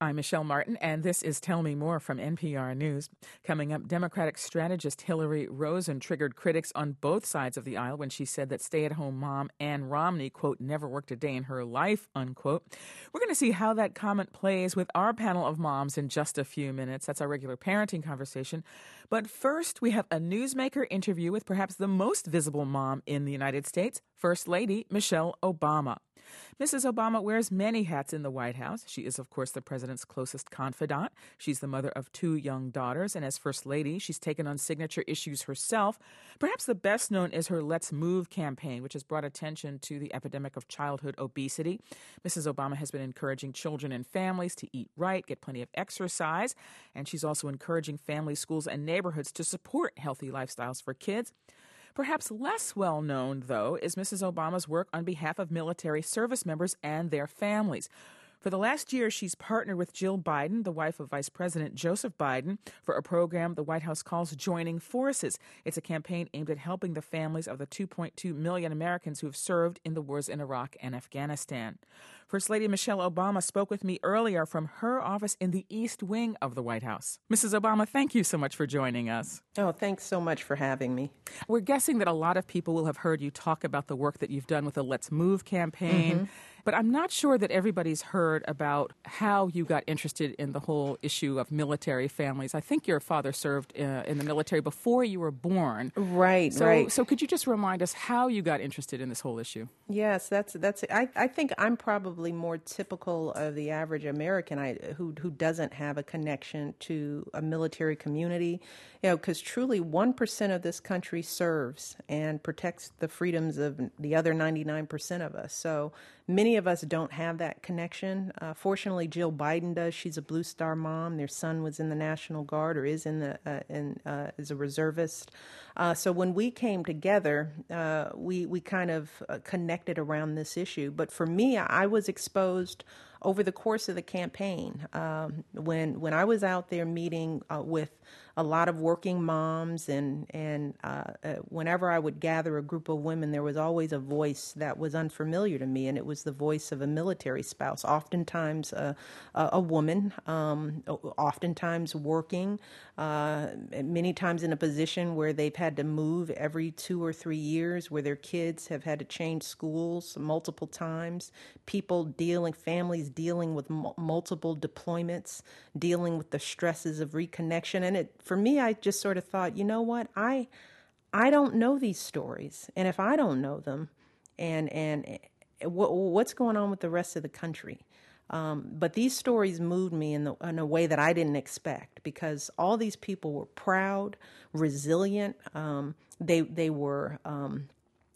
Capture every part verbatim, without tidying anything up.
I'm Michelle Martin, and this is Tell Me More from N P R News. Coming up, Democratic strategist Hillary Rosen triggered critics on both sides of the aisle when she said that stay-at-home mom Ann Romney, quote, never worked a day in her life, unquote. We're going to see how that comment plays with our panel of moms in just a few minutes. That's our regular parenting conversation. But first, we have a newsmaker interview with perhaps the most visible mom in the United States, First Lady Michelle Obama. Missus Obama wears many hats in the White House. She is, of course, the president's closest confidant. She's the mother of two young daughters, and as First Lady, she's taken on signature issues herself. Perhaps the best known is her Let's Move campaign, which has brought attention to the epidemic of childhood obesity. Missus Obama has been encouraging children and families to eat right, get plenty of exercise, and she's also encouraging families, schools, and neighborhoods to support healthy lifestyles for kids. Perhaps less well known, though, is Missus Obama's work on behalf of military service members and their families. For the last year, she's partnered with Jill Biden, the wife of Vice President Joseph Biden, for a program the White House calls Joining Forces. It's a campaign aimed at helping the families of the two point two million Americans who have served in the wars in Iraq and Afghanistan. First Lady Michelle Obama spoke with me earlier from her office in the East Wing of the White House. Missus Obama, thank you so much for joining us. Oh, thanks so much for having me. We're guessing that a lot of people will have heard you talk about the work that you've done with the Let's Move campaign, mm-hmm. but I'm not sure that everybody's heard about how you got interested in the whole issue of military families. I think your father served uh, in the military before you were born. Right, so, right. So could you just remind us how you got interested in this whole issue? Yes, that's that's. I, I think I'm probably more typical of the average American I, who who doesn't have a connection to a military community, you know, because truly one percent of this country serves and protects the freedoms of the other ninety-nine percent of us. So many of us don't have that connection. Uh, fortunately, Jill Biden does. She's a Blue Star mom. Their son was in the National Guard or is in the uh, in uh, is a reservist. Uh, so when we came together, uh, we we kind of uh, connected around this issue. But for me, I was exposed over the course of the campaign. Um, when when I was out there meeting uh, with a lot of working moms, and and uh, uh, whenever I would gather a group of women, there was always a voice that was unfamiliar to me, and it was the voice of a military spouse, oftentimes a, a, a woman, um, oftentimes working, uh, many times in a position where they've had to move every two or three years, where their kids have had to change schools multiple times, people dealing, families dealing with m- multiple deployments, dealing with the stresses of reconnection. And it, for me, I just sort of thought, you know what, I I don't know these stories. And if I don't know them, and and what, what's going on with the rest of the country? Um, but these stories moved me in, the, in a way that I didn't expect, because all these people were proud, resilient. Um, they they were um,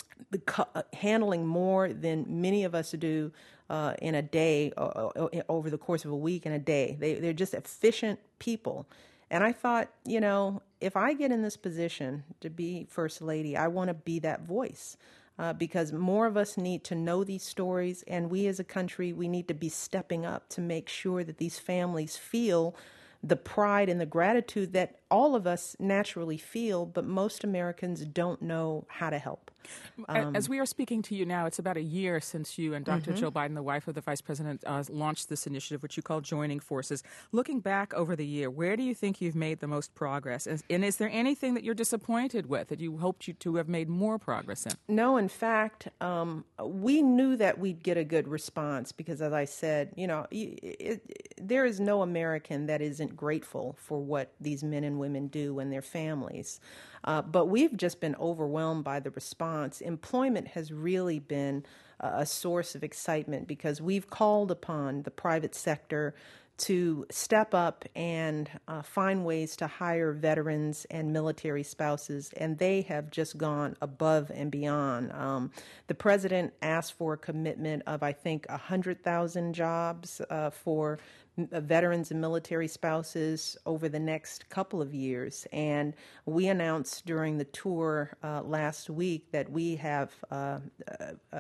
handling more than many of us do uh, in a day, uh, over the course of a week and a day. They, they're just efficient people. And I thought, you know, if I get in this position to be First Lady, I want to be that voice, uh, because more of us need to know these stories. And we as a country, we need to be stepping up to make sure that these families feel the pride and the gratitude that all of us naturally feel, but most Americans don't know how to help. Um, As we are speaking to you now, it's about a year since you and Doctor Mm-hmm. Jill Biden, the wife of the Vice President, uh, launched this initiative, which you call Joining Forces. Looking back over the year, where do you think you've made the most progress? And is there anything that you're disappointed with, that you hoped you to have made more progress in? No, in fact, um, we knew that we'd get a good response because, as I said, you know, it, it, there is no American that isn't grateful for what these men and women do and their families. Uh, but we've just been overwhelmed by the response. Employment has really been a source of excitement because we've called upon the private sector to step up and uh, find ways to hire veterans and military spouses, and they have just gone above and beyond. Um, the president asked for a commitment of, I think, one hundred thousand jobs uh, for veterans and military spouses over the next couple of years. And we announced during the tour uh, last week that we have uh, uh,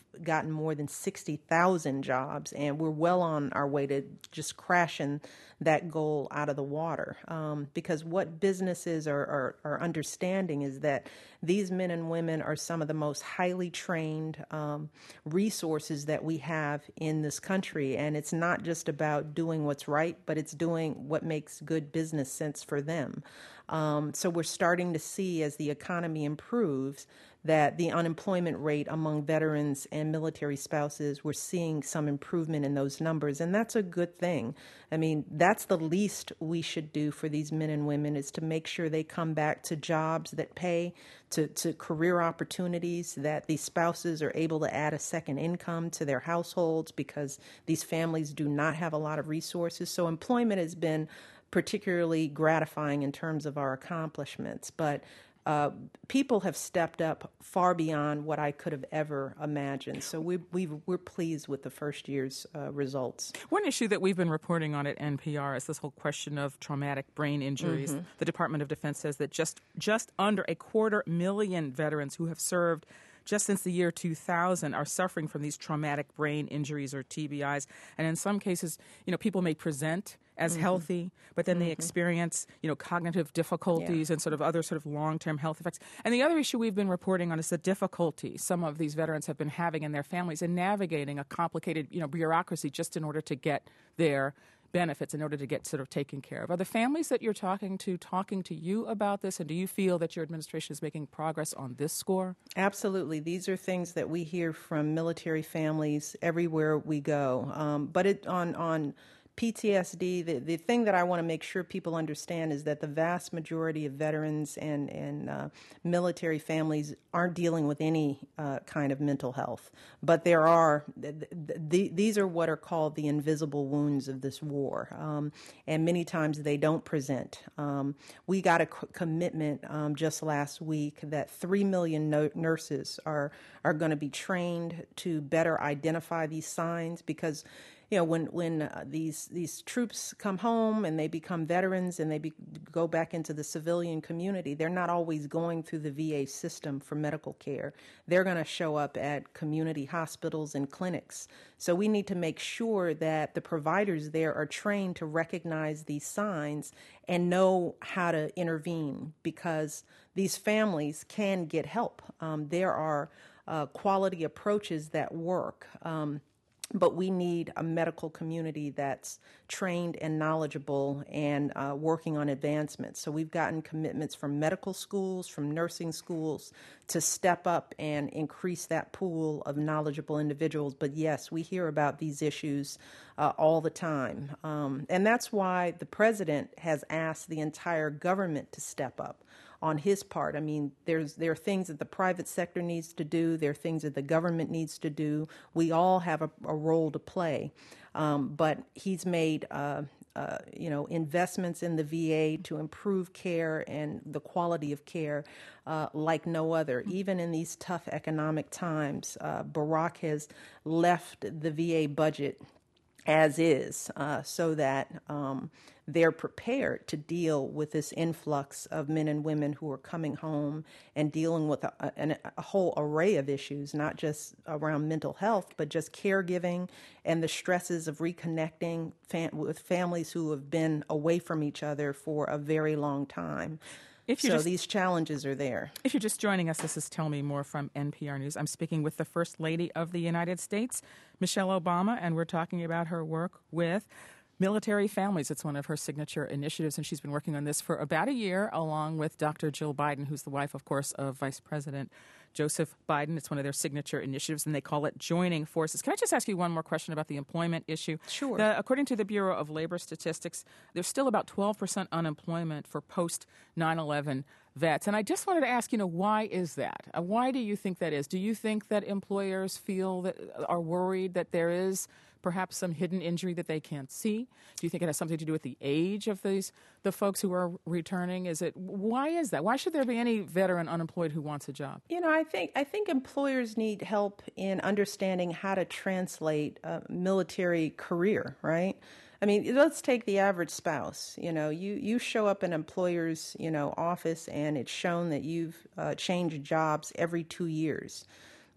gotten more than sixty thousand jobs, and we're well on our way to just crashing that goal out of the water. Um, because what businesses are, are, are understanding is that these men and women are some of the most highly trained um, resources that we have in this country. And it's not just about doing what's right, but it's doing what makes good business sense for them. Um, so we're starting to see, as the economy improves, that the unemployment rate among veterans and military spouses, we're seeing some improvement in those numbers, and that's a good thing. I mean, that's the least we should do for these men and women, is to make sure they come back to jobs that pay, to, to career opportunities, that these spouses are able to add a second income to their households, because these families do not have a lot of resources. So employment has been particularly gratifying in terms of our accomplishments, but Uh, people have stepped up far beyond what I could have ever imagined. So we, we've, we're pleased with the first year's uh, results. One issue that we've been reporting on at N P R is this whole question of traumatic brain injuries. Mm-hmm. The Department of Defense says that just, just under a quarter million veterans who have served just since the year two thousand are suffering from these traumatic brain injuries, or T B Is. And in some cases, you know, people may present as mm-hmm. healthy, but then mm-hmm. they experience, you know, cognitive difficulties yeah. and sort of other sort of long-term health effects. And the other issue we've been reporting on is the difficulty some of these veterans have been having in their families in navigating a complicated, you know, bureaucracy just in order to get their benefits, in order to get sort of taken care of. Are the families that you're talking to talking to you about this, and do you feel that your administration is making progress on this score? Absolutely. These are things that we hear from military families everywhere we go. Um, but it on on P T S D, the, the thing that I want to make sure people understand is that the vast majority of veterans and, and uh, military families aren't dealing with any uh, kind of mental health. But there are, th- th- these are what are called the invisible wounds of this war. Um, and many times they don't present. Um, we got a c- commitment um, just last week that three million no- nurses are, are going to be trained to better identify these signs, because you know, when when uh, these these troops come home and they become veterans and they be, go back into the civilian community, they're not always going through the V A system for medical care. They're going to show up at community hospitals and clinics. So we need to make sure that the providers there are trained to recognize these signs and know how to intervene, because these families can get help. Um, there are uh, quality approaches that work. Um, But we need a medical community that's trained and knowledgeable and uh, working on advancements. So we've gotten commitments from medical schools, from nursing schools, to step up and increase that pool of knowledgeable individuals. But yes, we hear about these issues uh, all the time. Um, and that's why the president has asked the entire government to step up on his part. I mean, there's there are things that the private sector needs to do. There are things that the government needs to do. We all have a, a role to play. Um, but he's made, uh, uh, you know, investments in the V A to improve care and the quality of care uh, like no other. Even in these tough economic times, uh, Barack has left the V A budget as is, uh, so that um, they're prepared to deal with this influx of men and women who are coming home and dealing with a, a, a whole array of issues, not just around mental health, but just caregiving and the stresses of reconnecting fam- with families who have been away from each other for a very long time. So just, these challenges are there. If you're just joining us, this is Tell Me More from N P R News. I'm speaking with the First Lady of the United States, Michelle Obama, and we're talking about her work with military families. It's one of her signature initiatives, and she's been working on this for about a year, along with Doctor Jill Biden, who's the wife, of course, of Vice President Joseph Biden. It's one of their signature initiatives, and they call it Joining Forces. Can I just ask you one more question about the employment issue? Sure. The, according to the Bureau of Labor Statistics, there's still about twelve percent unemployment for post nine eleven vets. And I just wanted to ask, you know, why is that? Uh, why do you think that is? Do you think that employers feel that are worried that there is perhaps some hidden injury that they can't see? Do you think it has something to do with the age of these the folks who are returning? Is it why is that? Why should there be any veteran unemployed who wants a job? You know, I think I think employers need help in understanding how to translate a military career, right? I mean, let's take the average spouse. You know, you, you show up in an employer's, you know, office and it's shown that you've uh, changed jobs every two years.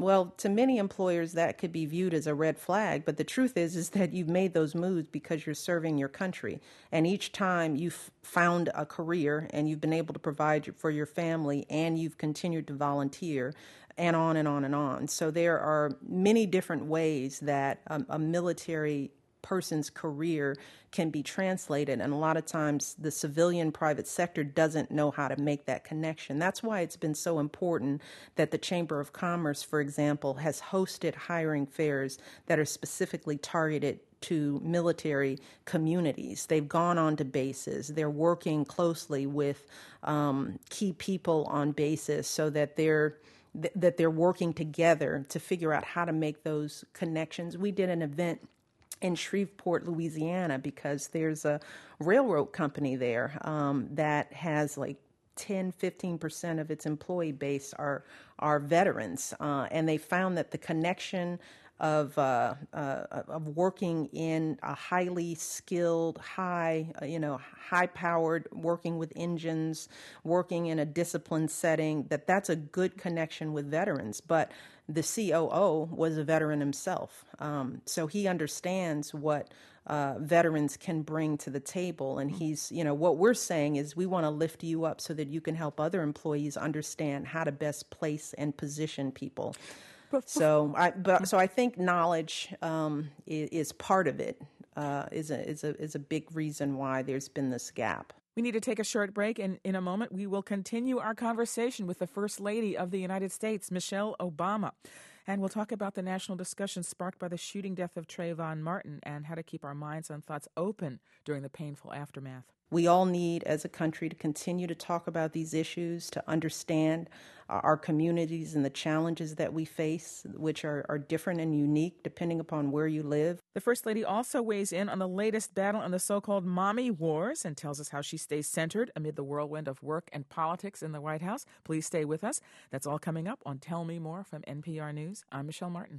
Well, to many employers, that could be viewed as a red flag. But the truth is, is that you've made those moves because you're serving your country. And each time you've found a career and you've been able to provide for your family and you've continued to volunteer, and on and on and on. So there are many different ways that um, a military person's career can be translated, and a lot of times the civilian private sector doesn't know how to make that connection. That's why it's been so important that the Chamber of Commerce, for example, has hosted hiring fairs that are specifically targeted to military communities. They've gone on to bases. They're working closely with um, key people on bases so that they're th- that they're working together to figure out how to make those connections. We did an event in Shreveport, Louisiana, because there's a railroad company there um, that has like ten, fifteen percent of its employee base are are veterans. Uh, and they found that the connection of uh, uh, of working in a highly skilled, high, uh, you know, high-powered, working with engines, working in a disciplined setting, that that's a good connection with veterans. But the C O O was a veteran himself, um, so he understands what uh, veterans can bring to the table. And he's, you know, what we're saying is we want to lift you up so that you can help other employees understand how to best place and position people. So I, but, so I think knowledge um, is, is part of it, uh, is a is a is a big reason why there's been this gap. We need to take a short break, and in a moment we will continue our conversation with the First Lady of the United States, Michelle Obama. And we'll talk about the national discussion sparked by the shooting death of Trayvon Martin and how to keep our minds and thoughts open during the painful aftermath. We all need, as a country, to continue to talk about these issues, to understand uh, our communities and the challenges that we face, which are, are different and unique depending upon where you live. The First Lady also weighs in on the latest battle in the so-called mommy wars and tells us how she stays centered amid the whirlwind of work and politics in the White House. Please stay with us. That's all coming up on Tell Me More from N P R News. I'm Michelle Martin.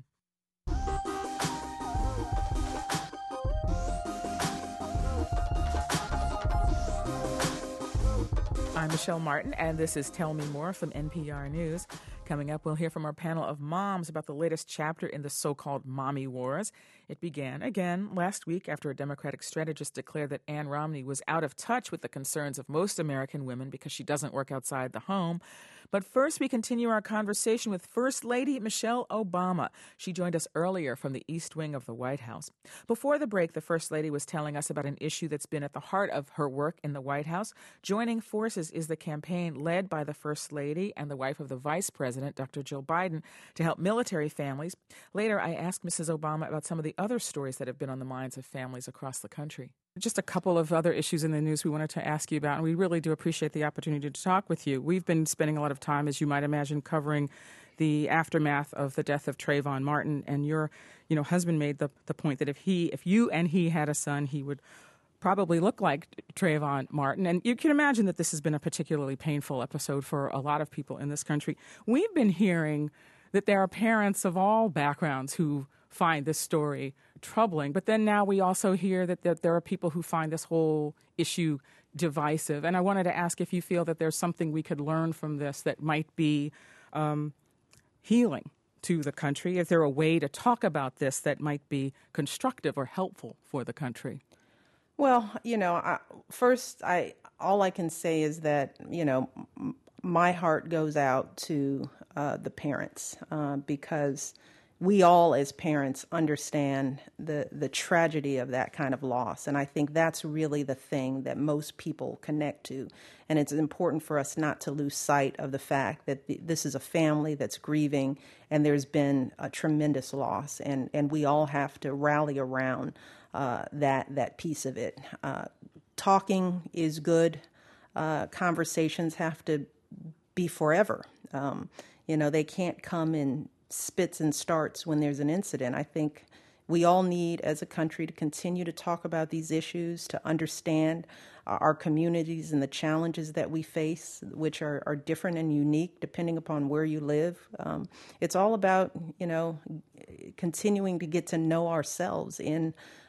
I'm Michelle Martin, and this is Tell Me More from N P R News. Coming up, we'll hear from our panel of moms about the latest chapter in the so-called mommy wars. It began again last week after a Democratic strategist declared that Ann Romney was out of touch with the concerns of most American women because she doesn't work outside the home. But first, we continue our conversation with First Lady Michelle Obama. She joined us earlier from the East Wing of the White House. Before the break, the First Lady was telling us about an issue that's been at the heart of her work in the White House. Joining forces is the campaign led by the First Lady and the wife of the Vice President, Doctor Jill Biden, to help military families. Later, I asked Missus Obama about some of the other stories that have been on the minds of families across the country. Just a couple of other issues in the news we wanted to ask you about, and we really do appreciate the opportunity to talk with you. We've been spending a lot of time, as you might imagine, covering the aftermath of the death of Trayvon Martin, and your, you know, husband made the, the point that if he, if you and he had a son, he would probably look like Trayvon Martin. And you can imagine that this has been a particularly painful episode for a lot of people in this country. We've been hearing that there are parents of all backgrounds who find this story troubling, but then now we also hear that, that there are people who find this whole issue divisive. And I wanted to ask if you feel that there's something we could learn from this that might be um, healing to the country. Is there a way to talk about this that might be constructive or helpful for the country? Well, you know, I, first, I all I can say is that, you know, m- my heart goes out to uh, the parents uh, because we all as parents understand the, the tragedy of that kind of loss. And I think that's really the thing that most people connect to. And it's important for us not to lose sight of the fact that the, this is a family that's grieving and there's been a tremendous loss. And, and we all have to rally around uh, that, that piece of it. Uh, talking is good. Uh, conversations have to be forever. Um, you know, they can't come in spits and starts when there's an incident. I think we all need, as a country, to continue to talk about these issues, to understand uh, our communities and the challenges that we face, which are, are different and unique depending upon where you live. Um, it's all about, you know, continuing to get to know ourselves in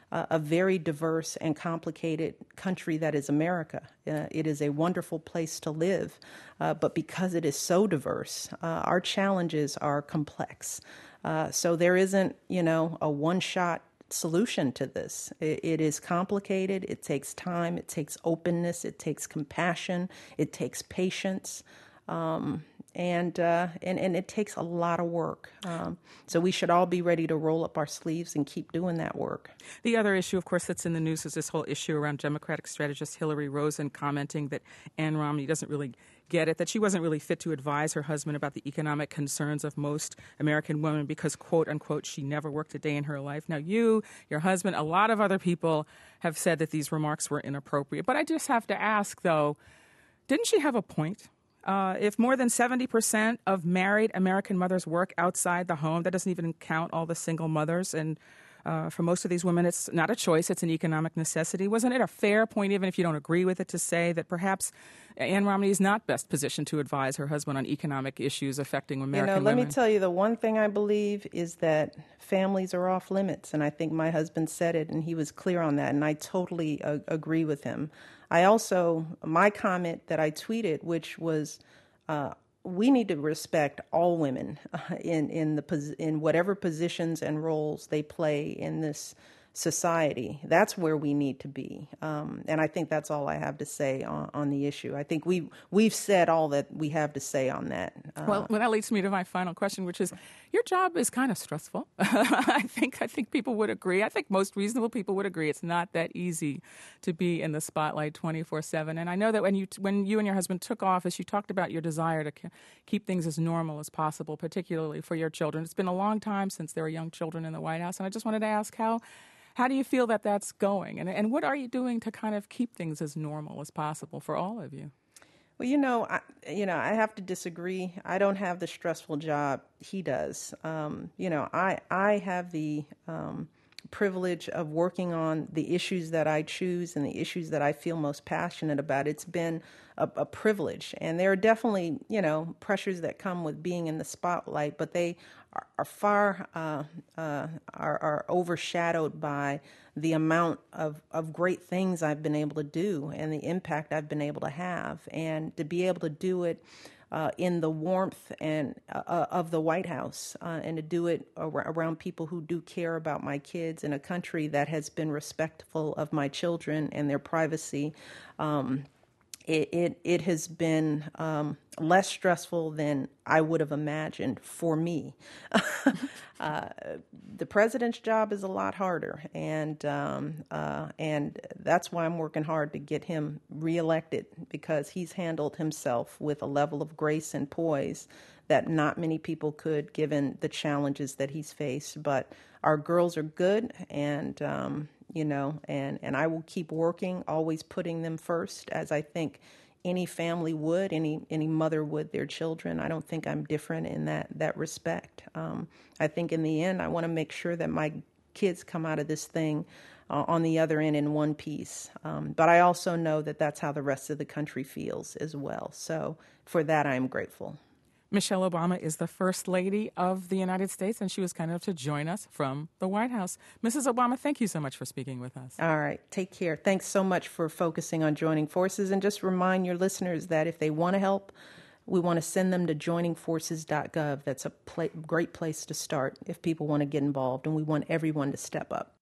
uh, a very diverse and complicated country that is America. Uh, it is a wonderful place to live, uh, but because it is so diverse, uh, our challenges are complex. Uh, so there isn't, you know, a one-shot solution to this. It, it is complicated. It takes time. It takes openness. It takes compassion. It takes patience. Um, and, uh, and and it takes a lot of work. Um, so we should all be ready to roll up our sleeves and keep doing that work. The other issue, of course, that's in the news is this whole issue around Democratic strategist Hillary Rosen commenting that Ann Romney doesn't really get it, that she wasn't really fit to advise her husband about the economic concerns of most American women because, quote unquote, she never worked a day in her life. Now, you, your husband, a lot of other people have said that these remarks were inappropriate. But I just have to ask, though, didn't she have a point? Uh, if more than seventy percent of married American mothers work outside the home, that doesn't even count all the single mothers. And uh, for most of these women, it's not a choice. It's an economic necessity. Wasn't it a fair point, even if you don't agree with it, to say that perhaps Ann Romney is not best positioned to advise her husband on economic issues affecting American women? You know, let women? me tell you, the one thing I believe is that families are off limits. And I think my husband said it, and he was clear on that. And I totally uh, agree with him. I also, my comment that I tweeted, which was, uh, we need to respect all women uh, in in the in whatever positions and roles they play in this society. That's where we need to be, um, and I think that's all I have to say on, on the issue. I think we we've said all that we have to say on that. Uh, well, well, that leads me to my final question, which is, your job is kind of stressful. I think I think people would agree. I think most reasonable people would agree. It's not that easy to be in the spotlight twenty-four seven. And I know that when you when you and your husband took office, you talked about your desire to keep things as normal as possible, particularly for your children. It's been a long time since there were young children in the White House, and I just wanted to ask how. How do you feel that that's going? And, and what are you doing to kind of keep things as normal as possible for all of you? Well, you know, I, you know, I have to disagree. I don't have the stressful job he does. Um, you know, I I have the um, privilege of working on the issues that I choose and the issues that I feel most passionate about. It's been a, a privilege, and there are definitely, you know, pressures that come with being in the spotlight, but they are, are far uh, uh, are, are overshadowed by the amount of, of great things I've been able to do and the impact I've been able to have, and to be able to do it uh, in the warmth and uh, of the White House, uh, and to do it ar- around people who do care about my kids in a country that has been respectful of my children and their privacy. Um, It, it it has been um, less stressful than I would have imagined for me. uh, the president's job is a lot harder, and um, uh, and that's why I'm working hard to get him reelected, because he's handled himself with a level of grace and poise that not many people could, given the challenges that he's faced. But our girls are good, and um, you know, and, and I will keep working, always putting them first, as I think any family would, any any mother would their children. I don't think I'm different in that, that respect. Um, I think in the end, I want to make sure that my kids come out of this thing uh, on the other end in one piece. Um, but I also know that that's how the rest of the country feels as well. So for that, I'm grateful. Michelle Obama is the First Lady of the United States, and she was kind enough to join us from the White House. Missus Obama, thank you so much for speaking with us. All right. Take care. Thanks so much for focusing on joining forces. And just remind your listeners that if they want to help, we want to send them to joining forces dot gov. That's a pla- great place to start if people want to get involved, and we want everyone to step up.